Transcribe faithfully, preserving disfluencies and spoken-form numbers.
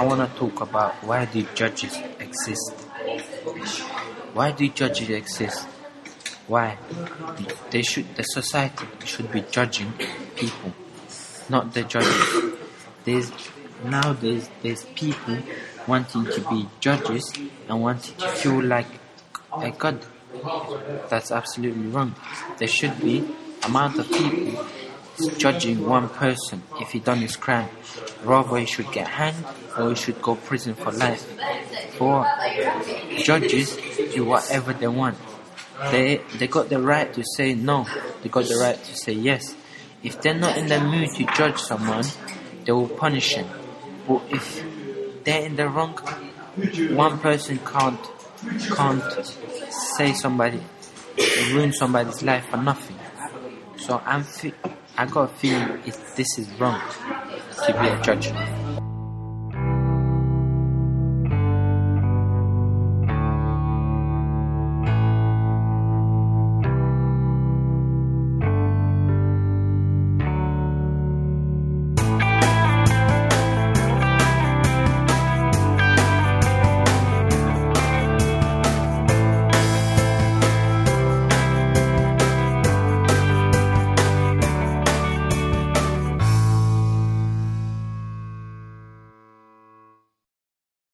want to talk about why do judges exist. Why do judges exist? Why? They should. The society should be judging people, not the judges. There's nowadays there's people wanting to be judges and wanting to feel like a god. That's absolutely wrong. There should be amount of people judging one person if he done his crime. Rather he should get hanged or he should go prison for life. For judges do whatever they want. They they got the right to say no. They got the right to say yes. If they're not in the mood to judge someone, they will punish him. But if they're in the wrong, one person can't can't say somebody, ruin somebody's life for nothing. So I'm fe- I got a feeling it, this is wrong to be a judge.